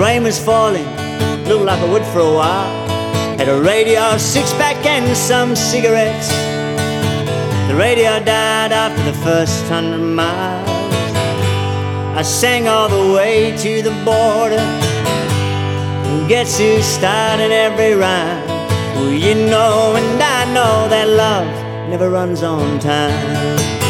rain was falling, looked like it would for a while. Had a radio, six-pack and some cigarettes. The radio died after the first 100 miles. I sang all the way to the border. Guess who started every rhyme? Well, you know and I know that love never runs on time.